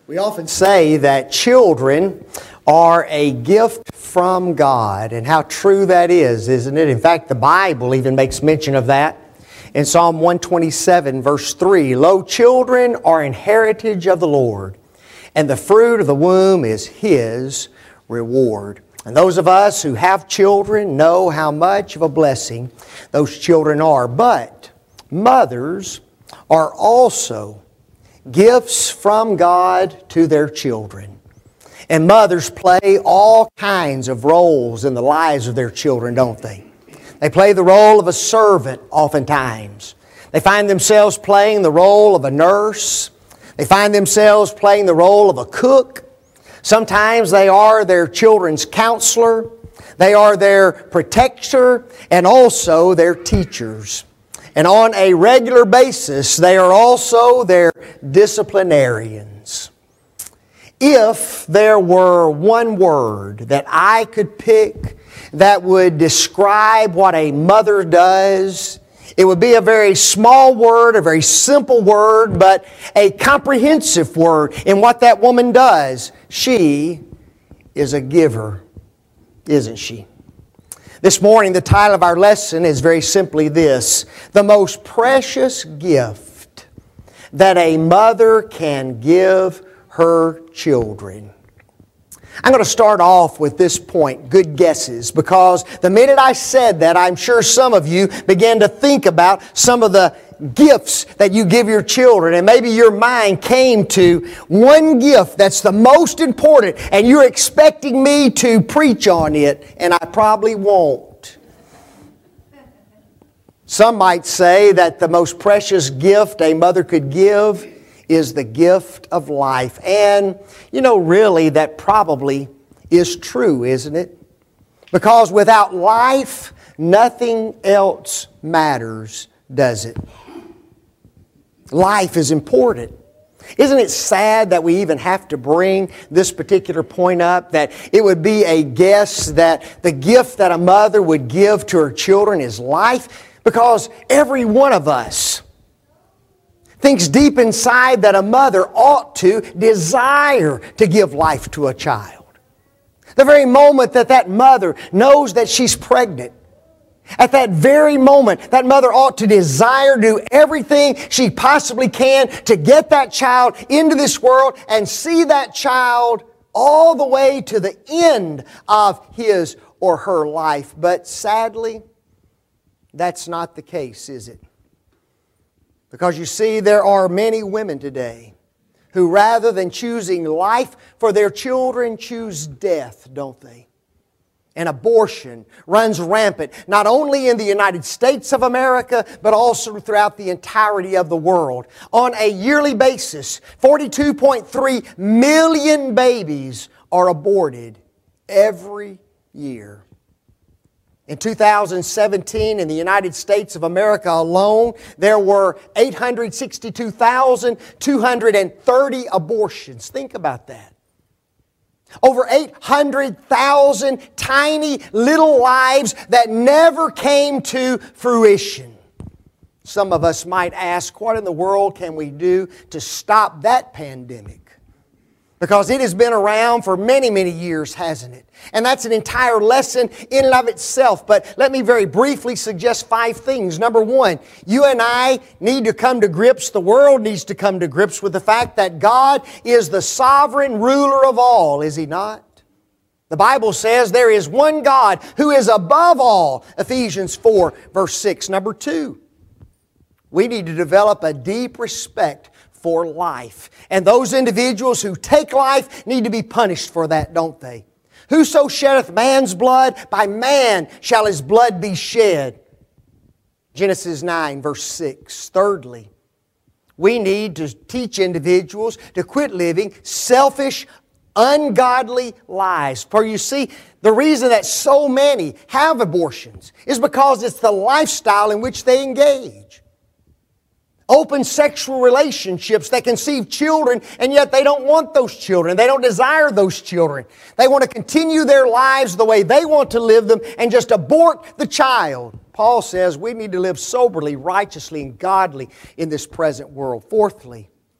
We often say that children are a gift from God, and how true that is, isn't it? In fact, the Bible even makes mention of that. In Psalm 127, verse 3, "Lo, children are an heritage of the Lord, and the fruit of the womb is His reward." And those of us who have children know how much of a blessing those children are. But mothers are also gifts from God to their children. And mothers play all kinds of roles in the lives of their children, don't they? They play the role of a servant oftentimes. They find themselves playing the role of a nurse. They find themselves playing the role of a cook. Sometimes they are their children's counselor. They are their protector and also their teachers. And on a regular basis, they are also their disciplinarians. If there were one word that I could pick that would describe what a mother does, it would be a very small word, a very simple word, but a comprehensive word in what that woman does. She is a giver, isn't she? This morning, the title of our lesson is very simply this: the most precious gift that a mother can give her children. I'm going to start off with this point, good guesses, because the minute I said that, I'm sure some of you began to think about some of the gifts that you give your children, and maybe your mind came to one gift that's the most important, and you're expecting me to preach on it, and I probably won't. Some might say that the most precious gift a mother could give is the gift of life. And, really that probably is true, isn't it? Because without life, nothing else matters, does it? Life is important. Isn't it sad that we even have to bring this particular point up, that it would be a guess that the gift that a mother would give to her children is life? Because every one of us thinks deep inside that a mother ought to desire to give life to a child. The very moment that that mother knows that she's pregnant, at that very moment, that mother ought to desire to do everything she possibly can to get that child into this world and see that child all the way to the end of his or her life. But sadly, that's not the case, is it? Because you see, there are many women today who rather than choosing life for their children, choose death, don't they? And abortion runs rampant, not only in the United States of America, but also throughout the entirety of the world. On a yearly basis, 42.3 million babies are aborted every year. In 2017, in the United States of America alone, there were 862,230 abortions. Think about that. Over 800,000 tiny little lives that never came to fruition. Some of us might ask, what in the world can we do to stop that pandemic? Because it has been around for many, many years, hasn't it? And that's an entire lesson in and of itself. But let me very briefly suggest 5 things. Number 1, you and I need to come to grips, the world needs to come to grips with the fact that God is the sovereign ruler of all, is He not? The Bible says there is one God who is above all. Ephesians 4, verse 6. Number 2, we need to develop a deep respect for life. And those individuals who take life need to be punished for that, don't they? Whoso sheddeth man's blood, by man shall his blood be shed. Genesis 9, verse 6. Thirdly, we need to teach individuals to quit living selfish, ungodly lives. For you see, the reason that so many have abortions is because it's the lifestyle in which they engage. Open sexual relationships that conceive children, and yet they don't want those children. They don't desire those children. They want to continue their lives the way they want to live them and just abort the child. Paul says we need to live soberly, righteously, and godly in this present world. Fourthly,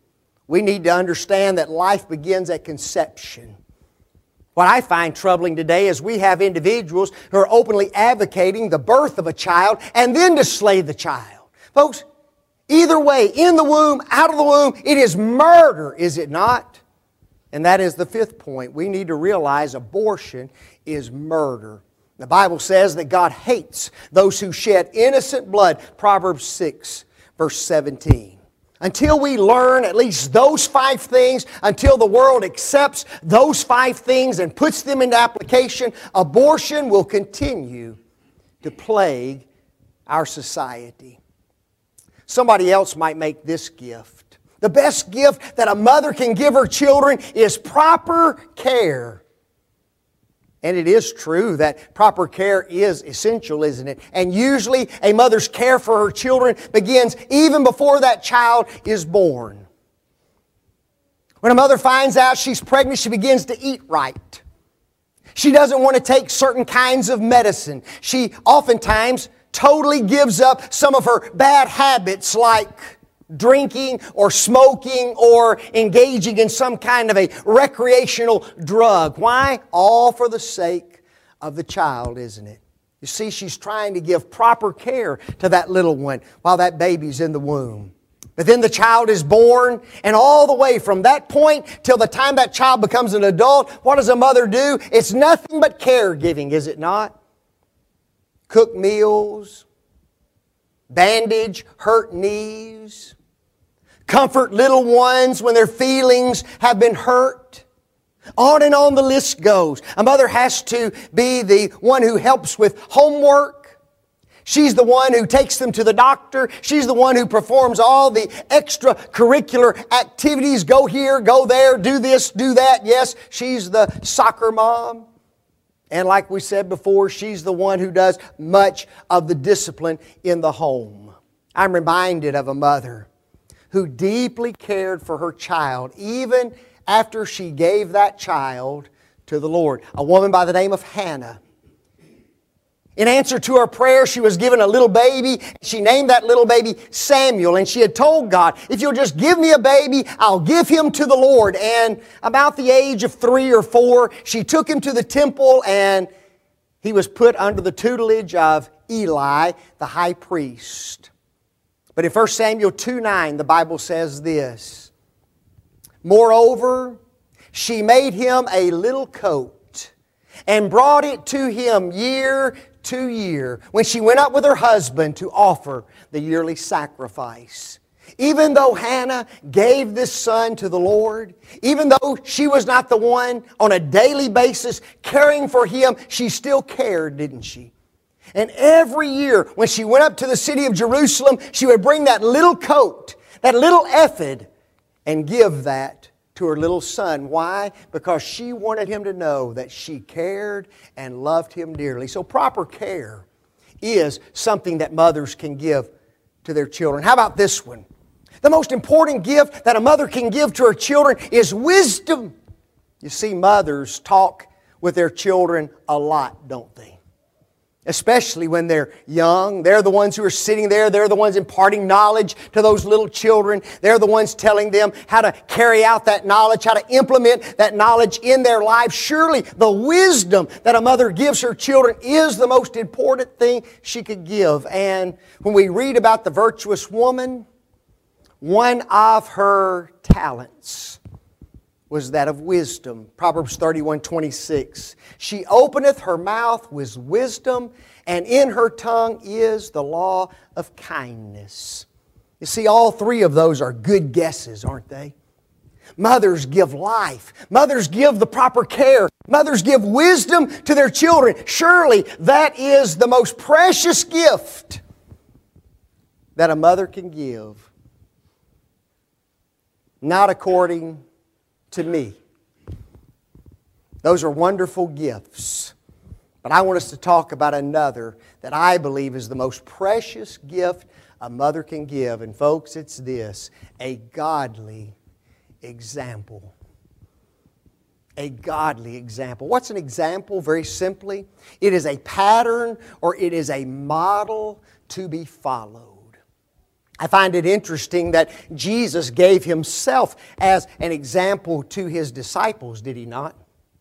We need to understand that life begins at conception. What I find troubling today is we have individuals who are openly advocating the birth of a child and then to slay the child. Folks, either way, in the womb, out of the womb, it is murder, is it not? And that is the fifth point. We need to realize abortion is murder. The Bible says that God hates those who shed innocent blood. Proverbs 6, verse 17. Until we learn at least those 5 things, until the world accepts those 5 things and puts them into application, abortion will continue to plague our society. Somebody else might make this gift. The best gift that a mother can give her children is proper care. And it is true that proper care is essential, isn't it? And usually a mother's care for her children begins even before that child is born. When a mother finds out she's pregnant, she begins to eat right. She doesn't want to take certain kinds of medicine. She oftentimes totally gives up some of her bad habits like drinking or smoking or engaging in some kind of a recreational drug. Why? All for the sake of the child, isn't it? You see, she's trying to give proper care to that little one while that baby's in the womb. But then the child is born, and all the way from that point till the time that child becomes an adult, what does a mother do? It's nothing but caregiving, is it not? Cook meals, bandage hurt knees, comfort little ones when their feelings have been hurt. On and on the list goes. A mother has to be the one who helps with homework. She's the one who takes them to the doctor. She's the one who performs all the extracurricular activities. Go here, go there, do this, do that. Yes, she's the soccer mom. And like we said before, she's the one who does much of the discipline in the home. I'm reminded of a mother who deeply cared for her child even after she gave that child to the Lord. A woman by the name of Hannah. In answer to her prayer, she was given a little baby. She named that little baby Samuel. And she had told God, if you'll just give me a baby, I'll give him to the Lord. And about the age of 3 or 4, she took him to the temple and he was put under the tutelage of Eli, the high priest. But in 1 Samuel 2:9, the Bible says this, moreover, she made him a little coat and brought it to him year to year when she went up with her husband to offer the yearly sacrifice. Even though Hannah gave this son to the Lord, even though she was not the one on a daily basis caring for him, she still cared, didn't she? And every year when she went up to the city of Jerusalem, she would bring that little coat, that little ephod, and give that to her little son. Why? Because she wanted him to know that she cared and loved him dearly. So proper care is something that mothers can give to their children. How about this one? The most important gift that a mother can give to her children is wisdom. You see, mothers talk with their children a lot, don't they? Especially when they're young. They're the ones who are sitting there. They're the ones imparting knowledge to those little children. They're the ones telling them how to carry out that knowledge, how to implement that knowledge in their lives. Surely the wisdom that a mother gives her children is the most important thing she could give. And when we read about the virtuous woman, one of her talents was that of wisdom. Proverbs 31:26. She openeth her mouth with wisdom, and in her tongue is the law of kindness. You see, all 3 of those are good guesses, aren't they? Mothers give life. Mothers give the proper care. Mothers give wisdom to their children. Surely that is the most precious gift that a mother can give. Not according to me. Those are wonderful gifts. But I want us to talk about another that I believe is the most precious gift a mother can give. And folks, it's this: a godly example. A godly example. What's an example? Very simply, it is a pattern or it is a model to be followed. I find it interesting that Jesus gave Himself as an example to His disciples, did He not?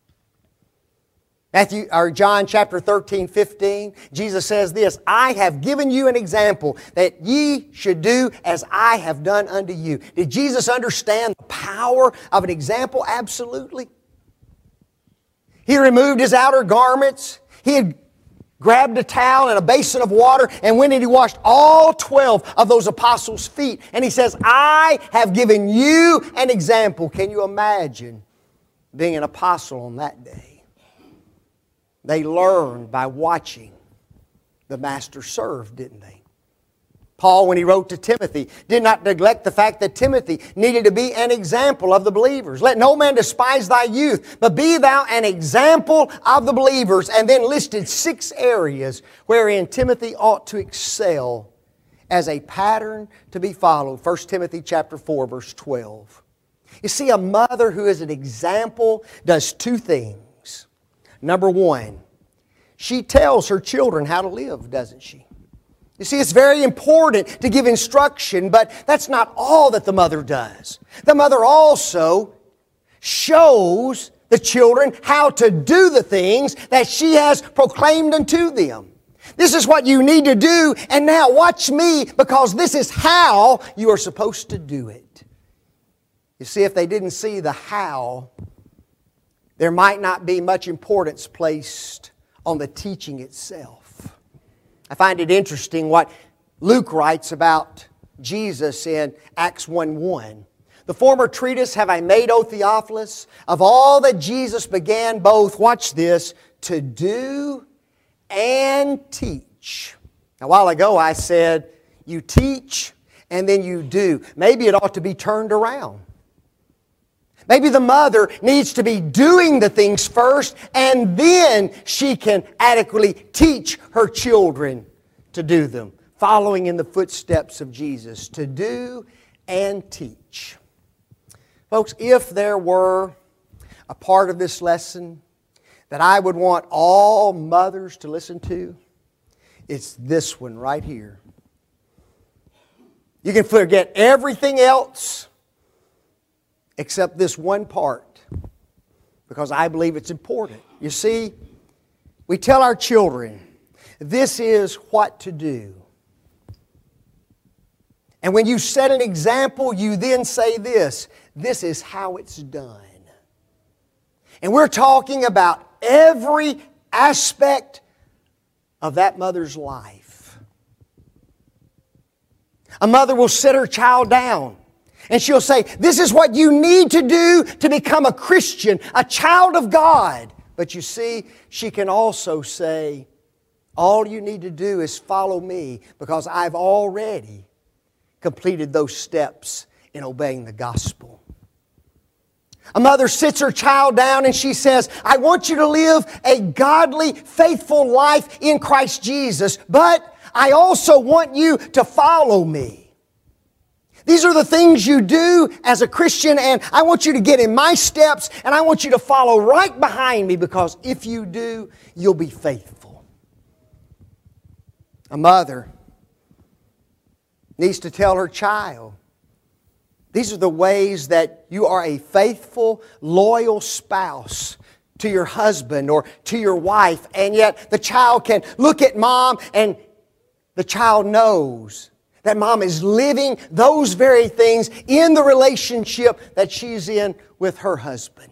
John chapter 13, 15, Jesus says this, I have given you an example that ye should do as I have done unto you. Did Jesus understand the power of an example? Absolutely. He removed His outer garments. He had grabbed a towel and a basin of water and went and He washed all 12 of those apostles' feet. And He says, I have given you an example. Can you imagine being an apostle on that day? They learned by watching the Master serve, didn't they? Paul, when he wrote to Timothy, did not neglect the fact that Timothy needed to be an example of the believers. Let no man despise thy youth, but be thou an example of the believers. And then listed 6 areas wherein Timothy ought to excel as a pattern to be followed. 1 Timothy chapter 4, verse 12. You see, a mother who is an example does 2 things. Number 1, she tells her children how to live, doesn't she? You see, it's very important to give instruction, but that's not all that the mother does. The mother also shows the children how to do the things that she has proclaimed unto them. This is what you need to do, and now watch me, because this is how you are supposed to do it. You see, if they didn't see the how, there might not be much importance placed on the teaching itself. I find it interesting what Luke writes about Jesus in Acts 1:1. The former treatise have I made, O Theophilus, of all that Jesus began both, watch this, to do and teach. Now, a while ago I said, you teach and then you do. Maybe it ought to be turned around. Maybe the mother needs to be doing the things first, and then she can adequately teach her children to do them, following in the footsteps of Jesus, to do and teach. Folks, if there were a part of this lesson that I would want all mothers to listen to, it's this one right here. You can forget everything else except this one part, because I believe it's important. You see, we tell our children, this is what to do. And when you set an example, you then say this is how it's done. And we're talking about every aspect of that mother's life. A mother will sit her child down and she'll say, this is what you need to do to become a Christian, a child of God. But you see, she can also say, all you need to do is follow me, because I've already completed those steps in obeying the gospel. A mother sits her child down and she says, I want you to live a godly, faithful life in Christ Jesus, but I also want you to follow me. These are the things you do as a Christian, and I want you to get in my steps, and I want you to follow right behind me, because if you do, you'll be faithful. A mother needs to tell her child, these are the ways that you are a faithful, loyal spouse to your husband or to your wife, and yet the child can look at mom and the child knows that mom is living those very things in the relationship that she's in with her husband.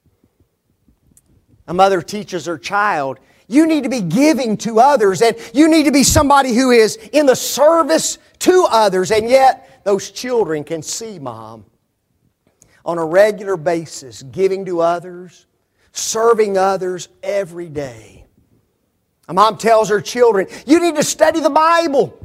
A mother teaches her child, you need to be giving to others, and you need to be somebody who is in the service to others, and yet those children can see mom on a regular basis giving to others, serving others every day. A mom tells her children, you need to study the Bible.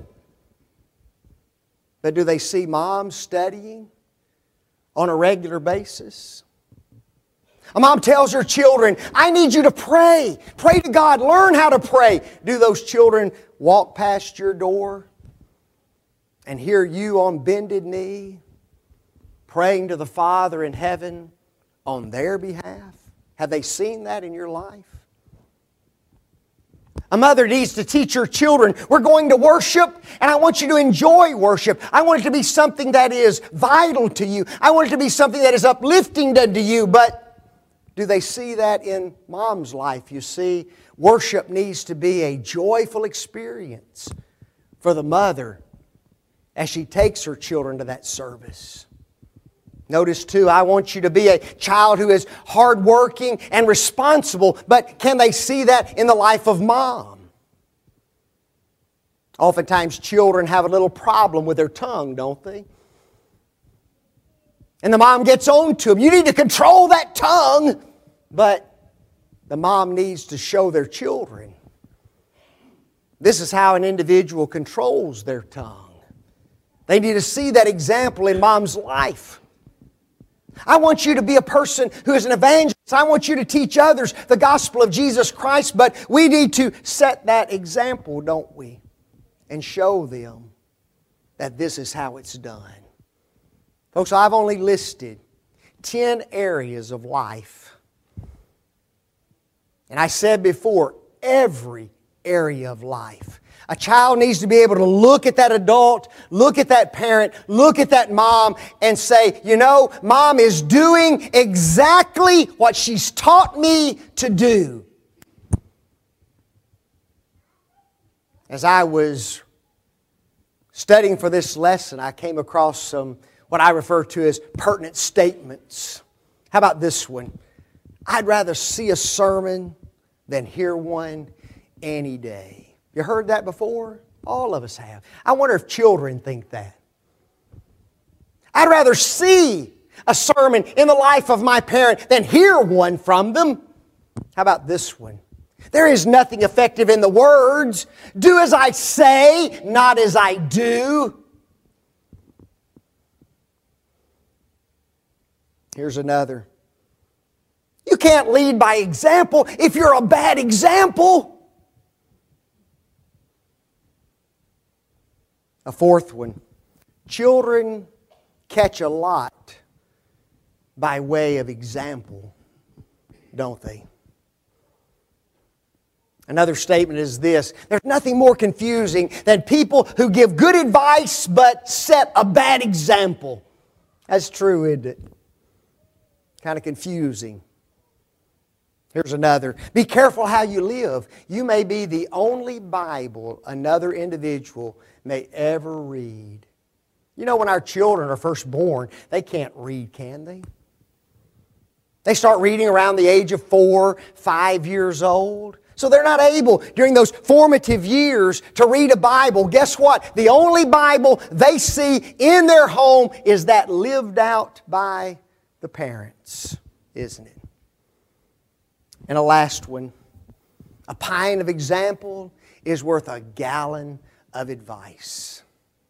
But do they see mom studying on a regular basis? A mom tells her children, I need you to pray. Pray to God. Learn how to pray. Do those children walk past your door and hear you on bended knee praying to the Father in heaven on their behalf? Have they seen that in your life? A mother needs to teach her children, we're going to worship, and I want you to enjoy worship. I want it to be something that is vital to you. I want it to be something that is uplifting to you. But do they see that in mom's life? You see, worship needs to be a joyful experience for the mother as she takes her children to that service. Notice too, I want you to be a child who is hardworking and responsible, but can they see that in the life of mom? Oftentimes children have a little problem with their tongue, don't they? And the mom gets on to them. You need to control that tongue, but the mom needs to show their children. This is how an individual controls their tongue. They need to see that example in mom's life. I want you to be a person who is an evangelist. I want you to teach others the gospel of Jesus Christ, but we need to set that example, don't we? And show them that this is how it's done. Folks, I've only listed 10 areas of life. And I said before, every area of life. A child needs to be able to look at that adult, look at that parent, look at that mom and say, you know, mom is doing exactly what she's taught me to do. As I was studying for this lesson, I came across some what I refer to as pertinent statements. How about this one? I'd rather see a sermon than hear one any day. You heard that before? All of us have. I wonder if children think that. I'd rather see a sermon in the life of my parent than hear one from them. How about this one? There is nothing effective in the words. Do as I say, not as I do. Here's another. You can't lead by example if you're a bad example. A fourth one. Children catch a lot by way of example, don't they? Another statement is this. There's nothing more confusing than people who give good advice but set a bad example. That's true, isn't it? Kind of confusing. Here's another. Be careful how you live. You may be the only Bible another individual may ever read. You know, when our children are first born, they can't read, can they? They start reading around the age of 4, 5 years old. So they're not able, during those formative years, to read a Bible. Guess what? The only Bible they see in their home is that lived out by the parents, isn't it? And a last one. A pint of example is worth a gallon of advice.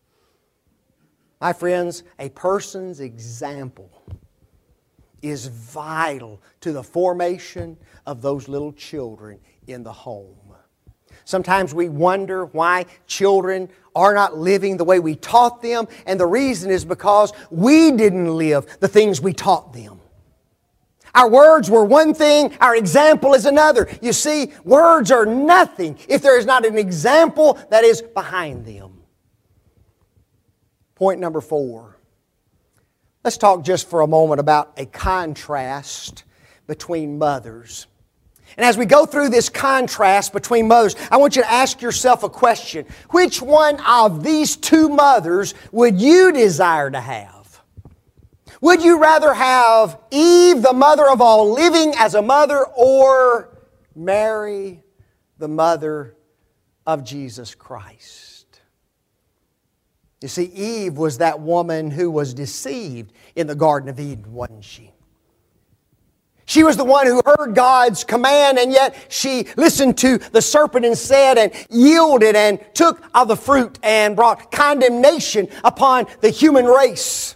My friends, a person's example is vital to the formation of those little children in the home. Sometimes we wonder why children are not living the way we taught them, and the reason is because we didn't live the things we taught them. Our words were one thing, our example is another. You see, words are nothing if there is not an example that is behind them. Point number 4. Let's talk just for a moment about a contrast between mothers. And as we go through this contrast between mothers, I want you to ask yourself a question. Which one of these two mothers would you desire to have? Would you rather have Eve, the mother of all living, as a mother, or Mary, the mother of Jesus Christ? You see, Eve was that woman who was deceived in the Garden of Eden, wasn't she? She was the one who heard God's command, and yet she listened to the serpent instead and yielded and took of the fruit and brought condemnation upon the human race.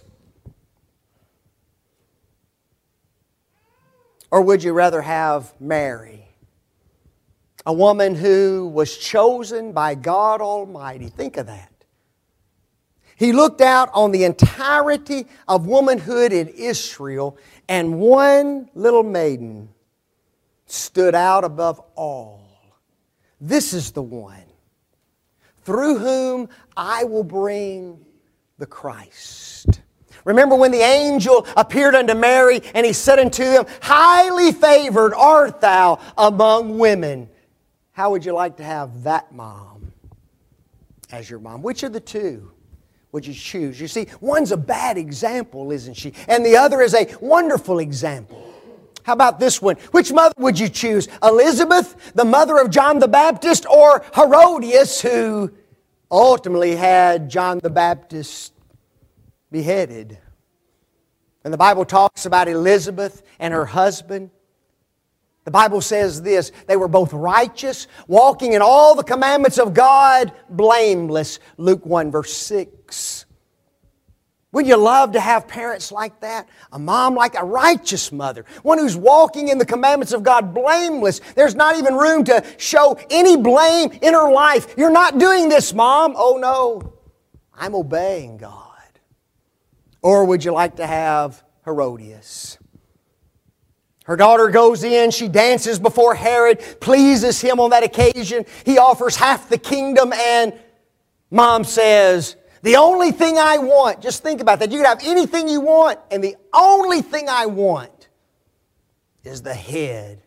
Or would you rather have Mary, a woman who was chosen by God Almighty? Think of that. He looked out on the entirety of womanhood in Israel, and one little maiden stood out above all. This is the one through whom I will bring the Christ. Remember when the angel appeared unto Mary and he said unto them, highly favored art thou among women. How would you like to have that mom as your mom? Which of the two would you choose? You see, one's a bad example, isn't she? And the other is a wonderful example. How about this one? Which mother would you choose? Elizabeth, the mother of John the Baptist, or Herodias, who ultimately had John the Baptist beheaded? And the Bible talks about Elizabeth and her husband. The Bible says this, they were both righteous, walking in all the commandments of God, blameless. Luke 1 verse 6. Wouldn't you love to have parents like that? A mom like a righteous mother. One who's walking in the commandments of God blameless. There's not even room to show any blame in her life. You're not doing this, Mom. Oh no, I'm obeying God. Or would you like to have Herodias? Her daughter goes in, she dances before Herod, pleases him on that occasion. He offers half the kingdom and Mom says, the only thing I want, just think about that. You can have anything you want, and the only thing I want is the head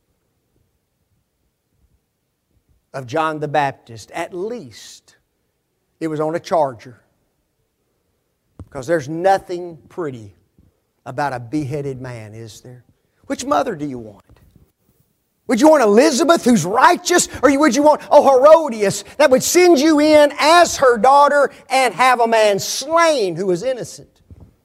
of John the Baptist. At least it was on a charger. Because there's nothing pretty about a beheaded man, is there? Which mother do you want? Would you want Elizabeth, who's righteous, or would you want Herodias that would send you in as her daughter and have a man slain who was innocent?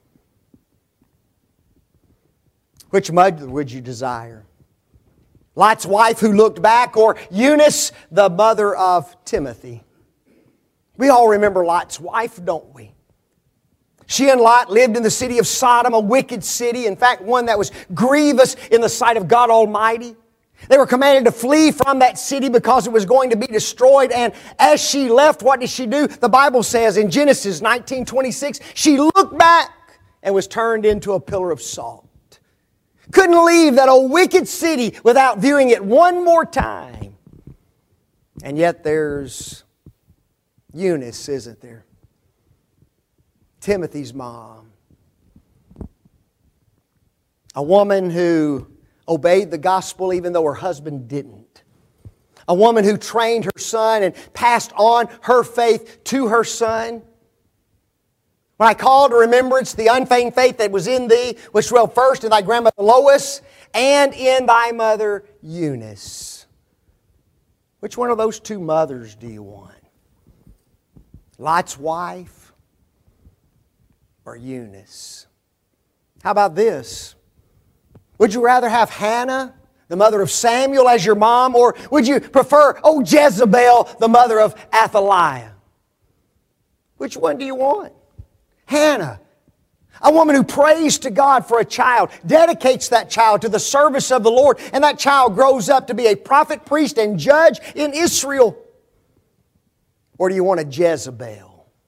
Which mother would you desire? Lot's wife who looked back, or Eunice, the mother of Timothy? We all remember Lot's wife, don't we? She and Lot lived in the city of Sodom, a wicked city, in fact, one that was grievous in the sight of God Almighty. They were commanded to flee from that city because it was going to be destroyed. And as she left, what did she do? The Bible says in Genesis 19:26, she looked back and was turned into a pillar of salt. Couldn't leave that old wicked city without viewing it one more time. And yet there's Eunice, isn't there? Timothy's mom. A woman who obeyed the gospel even though her husband didn't. A woman who trained her son and passed on her faith to her son. When I call to remembrance the unfeigned faith that was in thee, which dwelt first in thy grandmother Lois and in thy mother Eunice. Which one of those two mothers do you want? Lot's wife or Eunice? How about this? Would you rather have Hannah, the mother of Samuel, as your mom, or would you prefer, Jezebel, the mother of Athaliah? Which one do you want? Hannah, a woman who prays to God for a child, dedicates that child to the service of the Lord, and that child grows up to be a prophet, priest, and judge in Israel. Or do you want a Jezebel?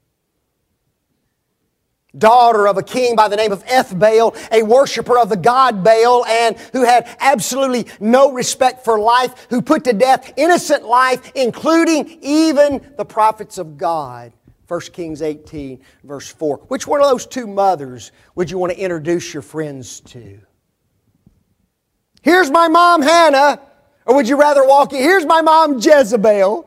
Daughter of a king by the name of Ethbaal, a worshiper of the god Baal, and who had absolutely no respect for life, who put to death innocent life, including even the prophets of God. 1 Kings 18, verse 4. Which one of those two mothers would you want to introduce your friends to? Here's my mom, Hannah. Or would you rather walk in, here's my mom, Jezebel.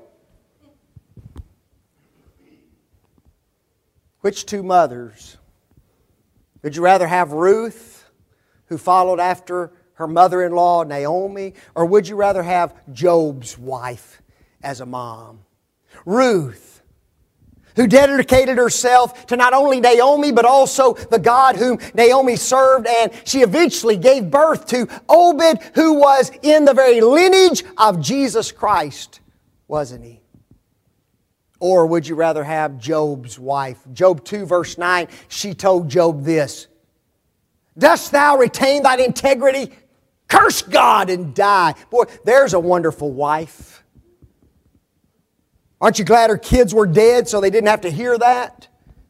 Which two mothers? Would you rather have Ruth, who followed after her mother-in-law, Naomi? Or would you rather have Job's wife as a mom? Ruth, who dedicated herself to not only Naomi, but also the God whom Naomi served, and she eventually gave birth to Obed, who was in the very lineage of Jesus Christ, wasn't he? Or would you rather have Job's wife? Job 2 verse 9, she told Job this, dost thou retain thine integrity? Curse God and die. Boy, there's a wonderful wife. Aren't you glad her kids were dead so they didn't have to hear that?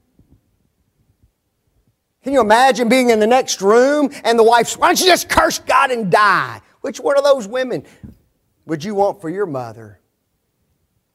Can you imagine being in the next room and the wife's, why don't you just curse God and die? Which one of those women would you want for your mother?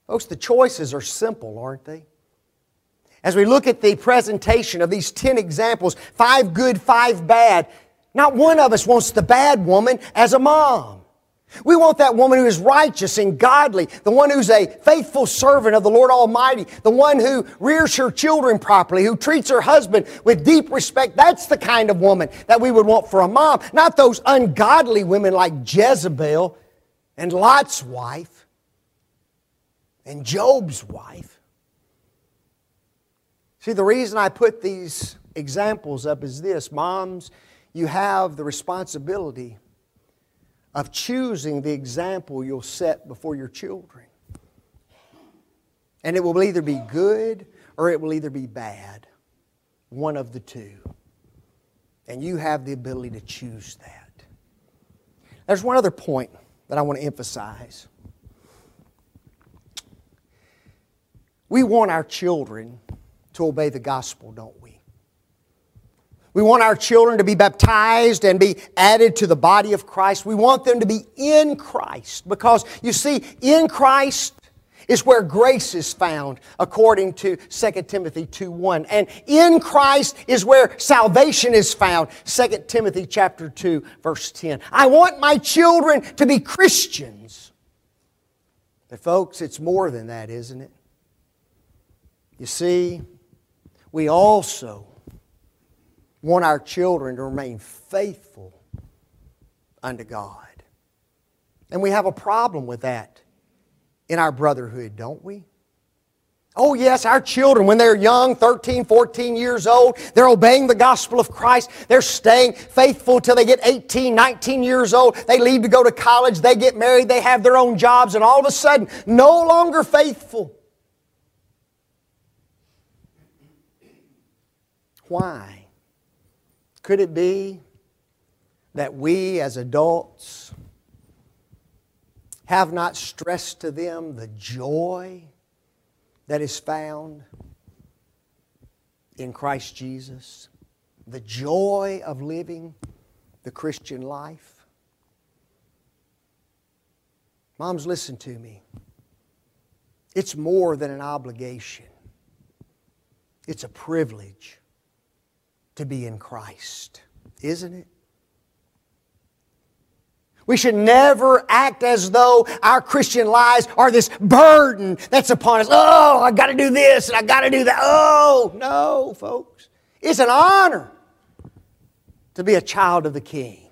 Folks, the choices are simple, aren't they? As we look at the presentation of these 10 examples, 5 good, 5 bad, not one of us wants the bad woman as a mom. We want that woman who is righteous and godly, the one who's a faithful servant of the Lord Almighty, the one who rears her children properly, who treats her husband with deep respect. That's the kind of woman that we would want for a mom, not those ungodly women like Jezebel and Lot's wife and Job's wife. See, the reason I put these examples up is this. Moms, you have the responsibility of choosing the example you'll set before your children. And it will either be good or it will either be bad. One of the two. And you have the ability to choose that. There's one other point that I want to emphasize. We want our children to obey the gospel, don't we? We want our children to be baptized and be added to the body of Christ. We want them to be in Christ because, you see, in Christ is where grace is found, according to 2 Timothy 2:1. And in Christ is where salvation is found, 2 Timothy chapter 2, verse 10. I want my children to be Christians. But folks, it's more than that, isn't it? You see, we also want our children to remain faithful unto God. And we have a problem with that in our brotherhood, don't we? Oh yes, our children, when they're young, 13, 14 years old, they're obeying the gospel of Christ. They're staying faithful till they get 18, 19 years old. They leave to go to college, they get married, they have their own jobs, and all of a sudden, no longer faithful. Why? Could it be that we as adults have not stressed to them the joy that is found in Christ Jesus? The joy of living the Christian life? Moms, listen to me. It's more than an obligation. It's a privilege to be in Christ, isn't it? We should never act as though our Christian lives are this burden that's upon us. Oh, I got to do this and I got to do that. Oh, no, folks. It's an honor to be a child of the King.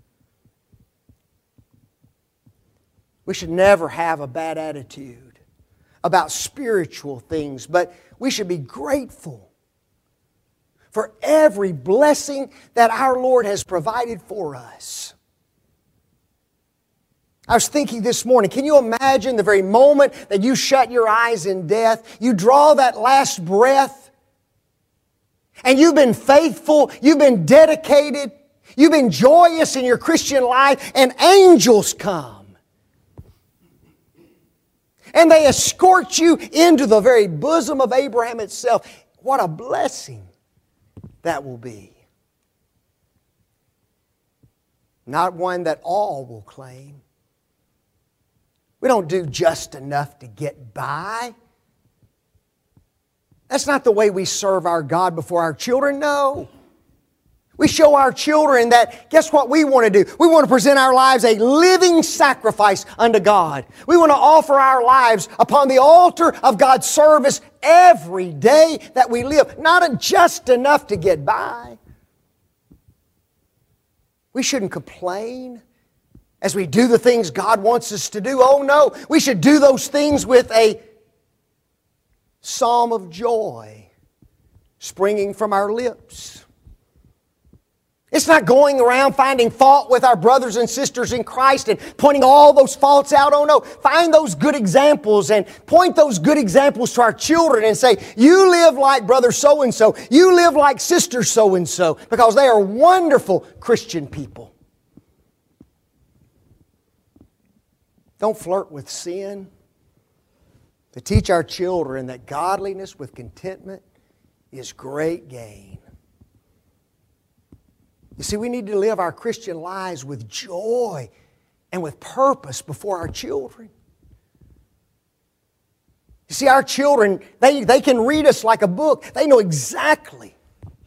We should never have a bad attitude about spiritual things, but we should be grateful for every blessing that our Lord has provided for us. I was thinking this morning, can you imagine the very moment that you shut your eyes in death, you draw that last breath, and you've been faithful, you've been dedicated, you've been joyous in your Christian life, and angels come. And they escort you into the very bosom of Abraham itself. What a blessing that will be. Not one that all will claim. We don't do just enough to get by. That's not the way we serve our God before our children. No. We show our children that, guess what we want to do? We want to present our lives a living sacrifice unto God. We want to offer our lives upon the altar of God's service every day that we live. Not just enough to get by. We shouldn't complain as we do the things God wants us to do. Oh no, we should do those things with a psalm of joy springing from our lips. It's not going around finding fault with our brothers and sisters in Christ and pointing all those faults out. Oh no, find those good examples and point those good examples to our children and say, you live like brother so-and-so, you live like sister so-and-so, because they are wonderful Christian people. Don't flirt with sin. To teach our children that godliness with contentment is great gain. You see, we need to live our Christian lives with joy and with purpose before our children. You see, our children, they can read us like a book. They know exactly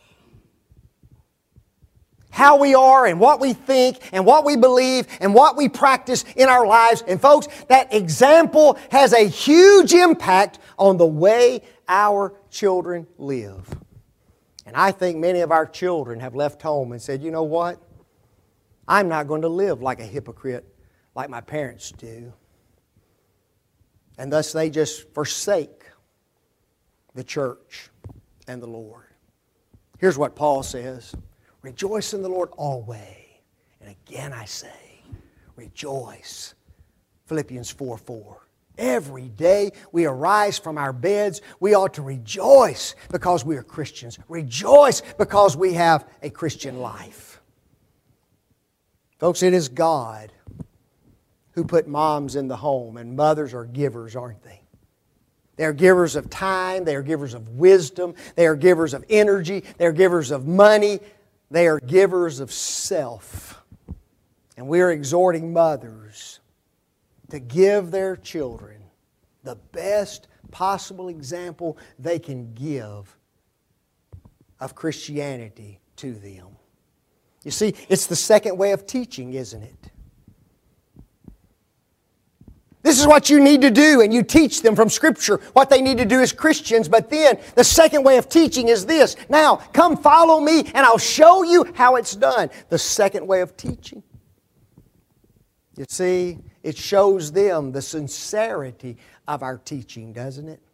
how we are and what we think and what we believe and what we practice in our lives. And folks, that example has a huge impact on the way our children live. And I think many of our children have left home and said, you know what? I'm not going to live like a hypocrite like my parents do. And thus they just forsake the church and the Lord. Here's what Paul says. Rejoice in the Lord always. And again I say, rejoice. Philippians 4:4. Every day we arise from our beds, we ought to rejoice because we are Christians. Rejoice because we have a Christian life. Folks, it is God who put moms in the home, and mothers are givers, aren't they? They are givers of time, they are givers of wisdom, they are givers of energy, they are givers of money, they are givers of self. And we are exhorting mothers to give their children the best possible example they can give of Christianity to them. You see, it's the second way of teaching, isn't it? This is what you need to do, and you teach them from Scripture what they need to do as Christians. But then the second way of teaching is this. Now, come follow me, and I'll show you how it's done. The second way of teaching. You see, it shows them the sincerity of our teaching, doesn't it?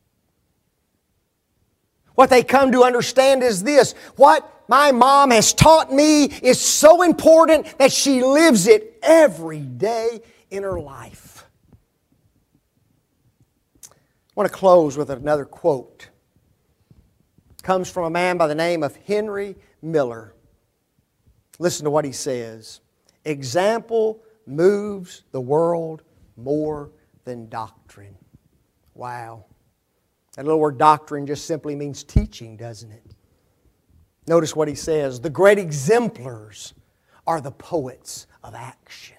What they come to understand is this. What my mom has taught me is so important that she lives it every day in her life. I want to close with another quote. It comes from a man by the name of Henry Miller. Listen to what he says. Example moves the world more than doctrine. Wow. That little word doctrine just simply means teaching, doesn't it? Notice what he says. The great exemplars are the poets of action.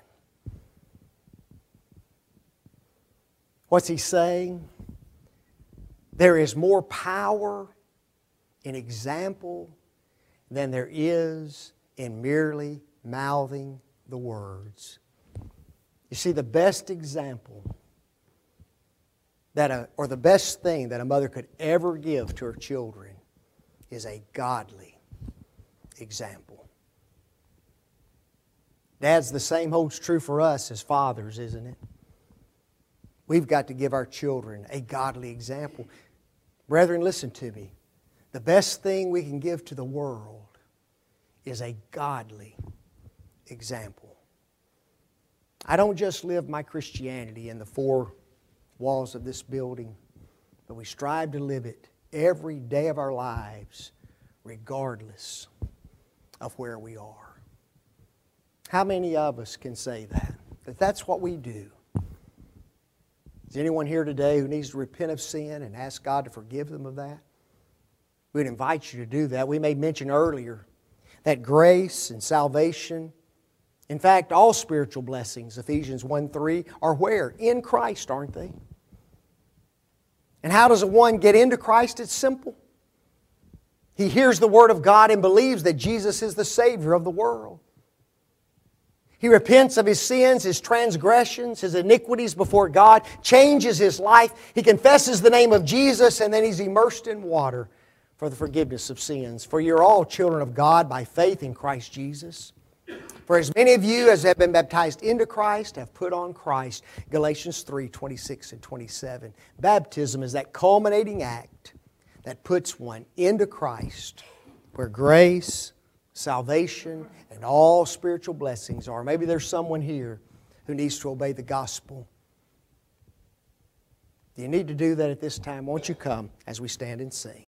What's he saying? There is more power in example than there is in merely mouthing the words. You see, the best example or the best thing that a mother could ever give to her children is a godly example. Dads, the same holds true for us as fathers, isn't it? We've got to give our children a godly example. Brethren, listen to me. The best thing we can give to the world is a godly example. I don't just live my Christianity in the four walls of this building, but we strive to live it every day of our lives, regardless of where we are. How many of us can say that that's what we do? Is anyone here today who needs to repent of sin and ask God to forgive them of that? We'd invite you to do that. We made mention earlier that grace and salvation, in fact, all spiritual blessings, Ephesians 1:3, are where? In Christ, aren't they? And how does one get into Christ? It's simple. He hears the Word of God and believes that Jesus is the Savior of the world. He repents of his sins, his transgressions, his iniquities before God, changes his life. He confesses the name of Jesus, and then he's immersed in water for the forgiveness of sins. For you're all children of God by faith in Christ Jesus. For as many of you as have been baptized into Christ have put on Christ. Galatians 3:26 and 27. Baptism is that culminating act that puts one into Christ, where grace, salvation, and all spiritual blessings are. Maybe there's someone here who needs to obey the gospel. Do you need to do that at this time? Won't you come as we stand and sing?